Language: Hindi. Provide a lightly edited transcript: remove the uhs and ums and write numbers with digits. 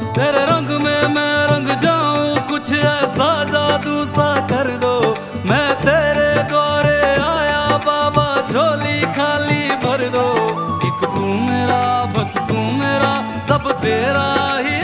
तेरे रंग में मैं रंग जाऊं, कुछ ऐसा जादू सा कर दो। मैं तेरे द्वारे आया बाबा, झोली खाली भर दो। एक तू मेरा, बस तू मेरा, सब तेरा ही